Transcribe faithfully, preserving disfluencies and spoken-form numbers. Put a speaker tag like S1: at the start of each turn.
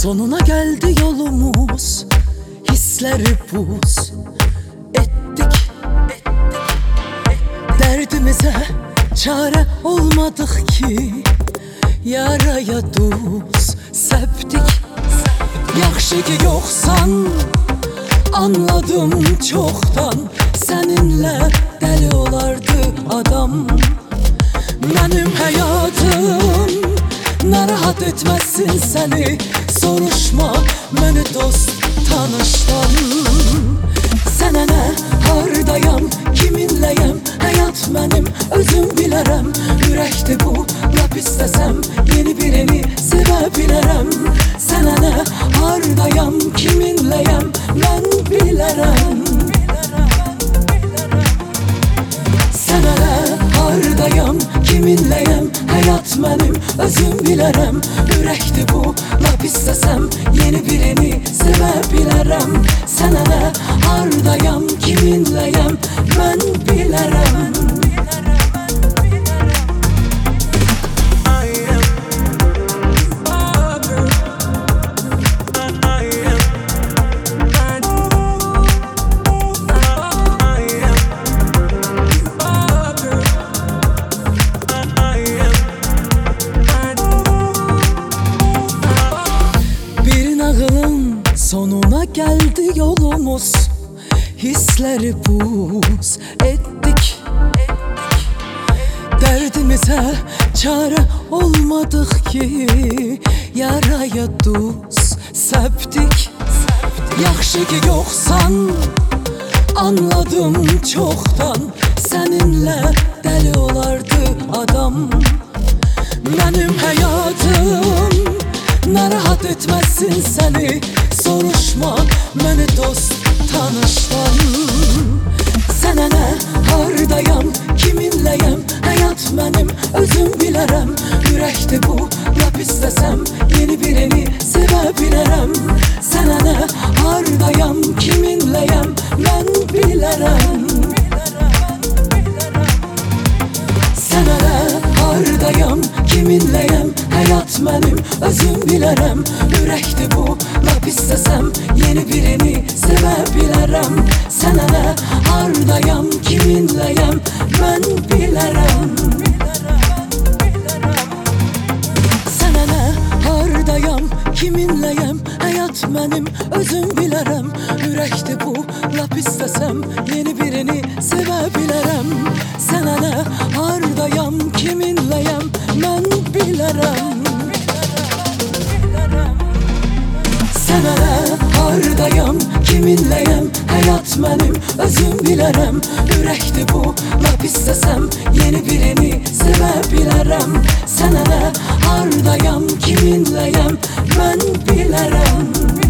S1: Sonuna geldi yolumuz, hisleri buz ettik, derdimize çare olmadık ki, yaraya duz septik. Yaxşı ki yoksan, anladım çoktan, seninle deli olardı adam. Benim hayatım narahat etmesin seni, soruşma beni dost tanıştan. Sənə nə, hardayam, kiminləyəm, həyat mənim, özüm bilərəm. Ürəkdir bu, lap istəsəm, yeni birini sevə bilərəm. Sənə nə, hardayam, kiminləyəm, mən bilərəm. Sənə nə, hardayam, kiminləyəm, həyat mənim, özüm bilərəm. Ürəkdir bu, lap istəsəm, yeni birini sevə bilərəm. Sənə nə, hardayam, kiminləyəm, mən bilərəm. Sonuna geldi yolumuz, hisleri buz ettik, derdimize çare olmadık ki, yaraya duz septik. Yaxşı ki yoksan, anladım çoktan, seninle deli olardı adam. Benim hayatım narahat etmesin seni, soruşma beni dost tanıştan. Sənə nə, hardayam, kiminləyəm, həyat mənim, özüm bilərəm. Ürəkdir bu, lap istəsəm, yeni birini sevə bilərəm. Sənə nə, hardayam, kiminləyəm, mən bilərəm. Sənə nə, hardayam, kiminləyəm, həyat mənim, özüm bilərəm. Ürəkdir bu, lap istəsəm, yeni birini sevə bilərəm. Sənə nə, hardayam, kiminləyəm, mən bilərəm. Sənə nə, hardayam, kiminləyəm, həyat mənim, özüm bilərəm. Ürəkdir bu, lap istəsəm, yeni birini sevə bilərəm. Sənə nə, hardayam, kiminləyəm, mən bilərəm. Sənə nə, hardayam, kiminləyəm, həyat mənim, özüm bilərəm. Ürəkdir bu, lap istəsəm, yeni birini sevə bilərəm. Sənə nə, hardayam, kiminləyəm, mən bilərəm.